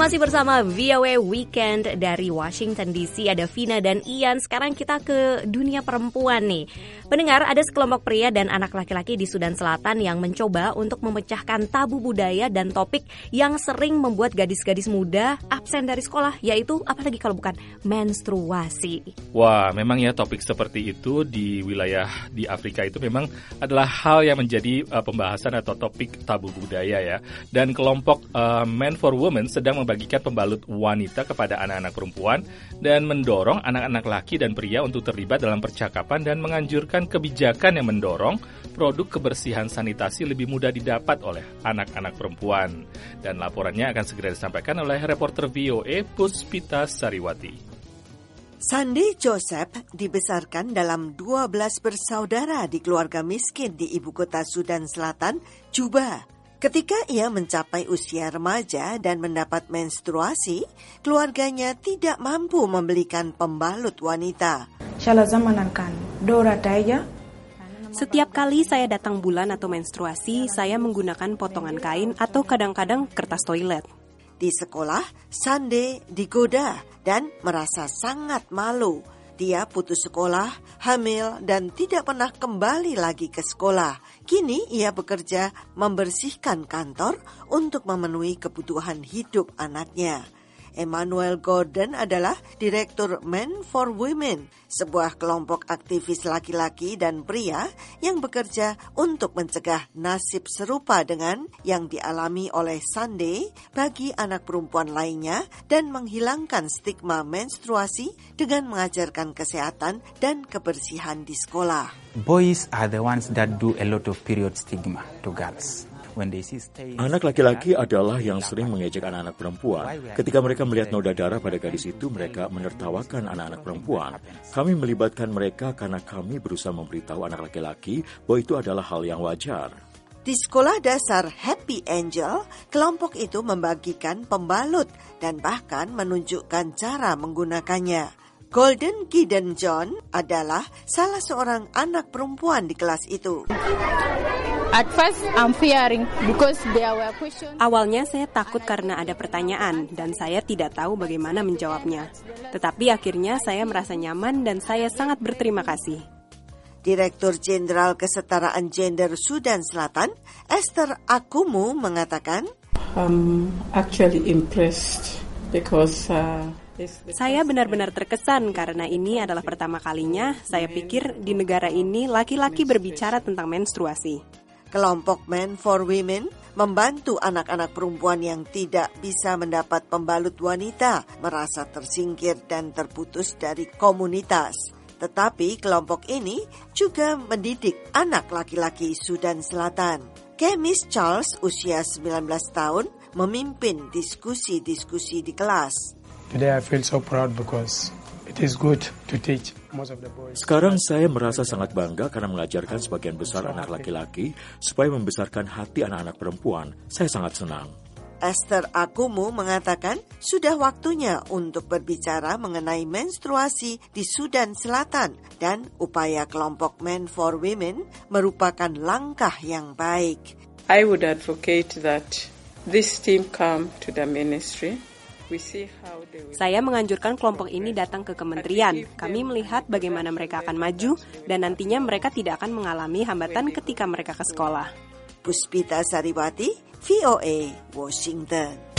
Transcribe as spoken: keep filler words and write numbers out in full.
masih bersama V O A Weekend dari Washington D C. Ada Vina dan Ian. Sekarang kita ke dunia perempuan nih. Pendengar, ada sekelompok pria dan anak laki-laki di Sudan Selatan yang mencoba untuk memecahkan tabu budaya dan topik yang sering membuat gadis-gadis muda absen dari sekolah, yaitu apalagi kalau bukan menstruasi. Wah, memang ya topik seperti itu di wilayah di Afrika itu memang adalah hal yang menjadi uh, pembahasan atau topik tabu budaya ya. Dan kelompok uh, Men for Women sedang membagikan pembalut wanita kepada anak-anak perempuan dan mendorong anak-anak laki dan pria untuk terlibat dalam percakapan dan menganjurkan kebijakan yang mendorong produk kebersihan sanitasi lebih mudah didapat oleh anak-anak perempuan. Dan laporannya akan segera disampaikan oleh reporter V O A Puspita Sariwati. Sandy Joseph dibesarkan dalam dua belas bersaudara di keluarga miskin di ibu kota Sudan Selatan, Juba. Ketika ia mencapai usia remaja dan mendapat menstruasi, keluarganya tidak mampu membelikan pembalut wanita. Setiap kali saya datang bulan atau menstruasi, saya menggunakan potongan kain atau kadang-kadang kertas toilet. Di sekolah, Sandy digoda dan merasa sangat malu. Dia putus sekolah, hamil, dan tidak pernah kembali lagi ke sekolah. Kini ia bekerja membersihkan kantor untuk memenuhi kebutuhan hidup anaknya. Emmanuel Gordon adalah Direktur Men for Women, sebuah kelompok aktivis laki-laki dan pria yang bekerja untuk mencegah nasib serupa dengan yang dialami oleh Sandy bagi anak perempuan lainnya dan menghilangkan stigma menstruasi dengan mengajarkan kesehatan dan kebersihan di sekolah. Boys are the ones that do a lot of period stigma to girls. Anak laki-laki adalah yang sering mengejek anak-anak perempuan. Ketika mereka melihat noda darah pada gadis itu, mereka menertawakan anak-anak perempuan. Kami melibatkan mereka karena kami berusaha memberitahu anak laki-laki bahwa itu adalah hal yang wajar. Di sekolah dasar Happy Angel, kelompok itu membagikan pembalut dan bahkan menunjukkan cara menggunakannya. Golden Gideon John adalah salah seorang anak perempuan di kelas itu. At first, I'm fearing because there were questions. Awalnya saya takut karena ada pertanyaan dan saya tidak tahu bagaimana menjawabnya. Tetapi akhirnya saya merasa nyaman dan saya sangat berterima kasih. Direktur Jenderal Kesetaraan Gender Sudan Selatan, Esther Akumu, mengatakan, I'm actually impressed because uh, saya benar-benar terkesan karena ini adalah pertama kalinya saya pikir di negara ini laki-laki berbicara tentang menstruasi. Kelompok Men for Women membantu anak-anak perempuan yang tidak bisa mendapat pembalut wanita merasa tersingkir dan terputus dari komunitas. Tetapi kelompok ini juga mendidik anak laki-laki Sudan Selatan. Kemis Charles, usia sembilan belas tahun, memimpin diskusi-diskusi di kelas. Today I feel so proud because it is good to teach. Sekarang saya merasa sangat bangga karena mengajarkan sebagian besar anak laki-laki supaya membesarkan hati anak-anak perempuan. Saya sangat senang. Esther Akumu mengatakan sudah waktunya untuk berbicara mengenai menstruasi di Sudan Selatan dan upaya kelompok Men for Women merupakan langkah yang baik. I would advocate that this team come to the ministry. Saya menganjurkan kelompok ini datang ke kementerian. Kami melihat bagaimana mereka akan maju dan nantinya mereka tidak akan mengalami hambatan ketika mereka ke sekolah. Puspita Sariwati, V O A, Washington.